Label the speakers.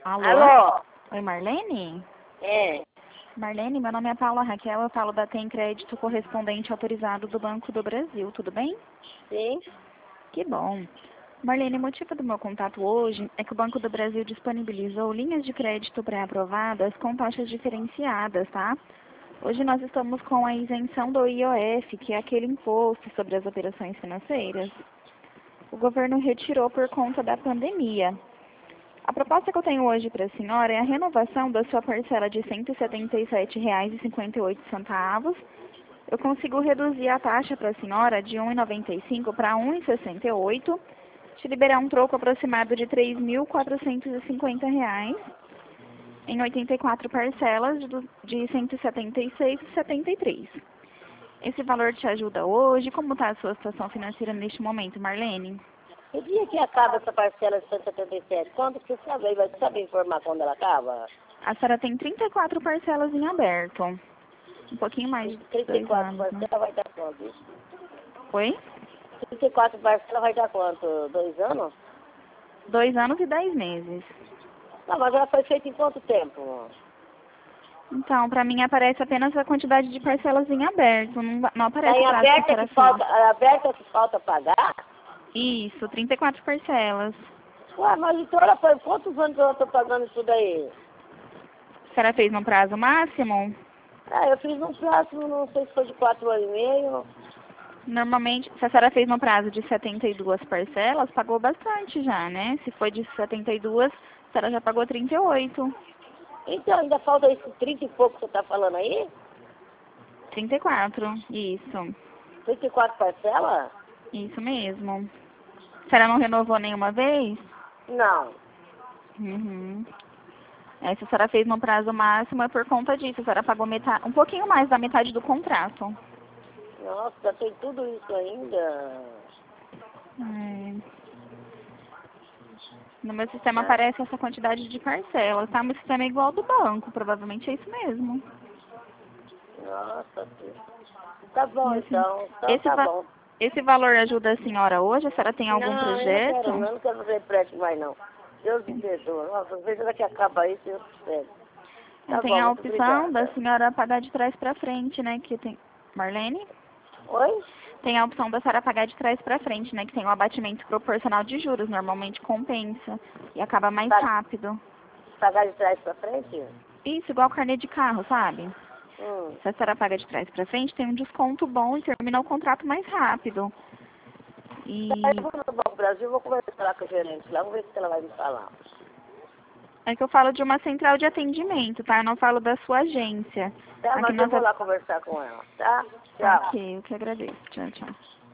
Speaker 1: Alô?
Speaker 2: Alô?
Speaker 1: Oi, Marlene?
Speaker 2: É.
Speaker 1: Marlene, meu nome é Paula Raquel, eu falo da Tem Crédito Correspondente Autorizado do Banco do Brasil, tudo bem?
Speaker 2: Sim.
Speaker 1: Que bom. Marlene, o motivo do meu contato hoje é que o Banco do Brasil disponibilizou linhas de crédito pré-aprovadas com taxas diferenciadas, tá? Hoje nós estamos com a isenção do IOF, que é aquele imposto sobre as operações financeiras. O governo retirou por conta da pandemia. A proposta que eu tenho hoje para a senhora é a renovação da sua parcela de R$ 177,58. Eu consigo reduzir a taxa para a senhora de R$ 1,95 para R$ 1,68, te liberar um troco aproximado de R$ 3.450 em 84 parcelas de R$ 176,73. Esse valor te ajuda hoje? Como está a sua situação financeira neste momento, Marlene?
Speaker 2: Que dia que acaba essa parcela de 177? Quando que você sabe? Vai saber informar quando ela acaba?
Speaker 1: A senhora tem 34 parcelas em aberto. Um pouquinho mais de 2
Speaker 2: 34
Speaker 1: anos, né?
Speaker 2: parcelas vai dar quanto?
Speaker 1: Oi?
Speaker 2: 34 parcelas vai dar quanto? 2 anos?
Speaker 1: 2 anos e 10 meses.
Speaker 2: Não, mas ela foi feita em quanto tempo?
Speaker 1: Então, para mim aparece apenas a quantidade de parcelas em aberto. Não
Speaker 2: Tá
Speaker 1: aparece
Speaker 2: em
Speaker 1: o prazo que a
Speaker 2: aberta
Speaker 1: senhora
Speaker 2: que
Speaker 1: fez.
Speaker 2: falta, aberta que falta pagar?
Speaker 1: Isso, 34 parcelas.
Speaker 2: Ué, mas então ela foi quantos anos eu estou pagando isso daí?
Speaker 1: A senhora fez no prazo máximo?
Speaker 2: Ah, eu fiz um próximo, não sei se foi de 4 anos e meio.
Speaker 1: Normalmente, se a senhora fez no prazo de 72 parcelas, pagou bastante já, né? Se foi de 72, a senhora já pagou 38.
Speaker 2: Então, ainda falta esse 30 e pouco que você está falando aí?
Speaker 1: 34, isso.
Speaker 2: 34 parcelas?
Speaker 1: Isso mesmo. A senhora não renovou nenhuma vez?
Speaker 2: Não.
Speaker 1: Uhum. Se a senhora fez no prazo máximo, é por conta disso. A senhora pagou metade, um pouquinho mais da metade do contrato.
Speaker 2: Nossa, tem tudo isso ainda.
Speaker 1: É. No meu sistema
Speaker 2: Ah,
Speaker 1: aparece essa quantidade de parcelas, tá? Meu sistema é igual ao do banco, provavelmente é isso mesmo.
Speaker 2: nossa, tá bom
Speaker 1: E assim,
Speaker 2: então. Então tá bom.
Speaker 1: esse valor ajuda a senhora hoje? A senhora tem algum
Speaker 2: Não, eu não
Speaker 1: projeto?
Speaker 2: quero, não. Eu não quero fazer empréstimo mais não. Deus me perdoa. Nossa, às vezes ela que acaba aí, Deus perdoa. Tá
Speaker 1: Tem
Speaker 2: bom,
Speaker 1: a
Speaker 2: muito
Speaker 1: opção da
Speaker 2: obrigada.
Speaker 1: senhora pagar de trás para frente, né? Que tem... Marlene?
Speaker 2: Oi?
Speaker 1: Tem a opção da senhora pagar de trás para frente, né? Que tem o abatimento proporcional de juros, normalmente compensa e acaba mais
Speaker 2: Pa-
Speaker 1: rápido.
Speaker 2: Pagar de trás pra frente?
Speaker 1: Isso, igual carnê de carro, sabe?
Speaker 2: Hum.
Speaker 1: Se a senhora paga de trás para frente, tem um desconto bom e termina o contrato mais rápido.
Speaker 2: Daí eu
Speaker 1: E
Speaker 2: vou no Banco Brasil, vou conversar lá com a gerente lá, vamos ver o que ela vai me falar.
Speaker 1: é que eu falo de uma central de atendimento, tá? Eu não falo da sua agência.
Speaker 2: Tá,
Speaker 1: Aqui
Speaker 2: mas eu
Speaker 1: nós...
Speaker 2: vou lá conversar com ela, tá? Tchau.
Speaker 1: Ok, eu que agradeço. Tchau, tchau.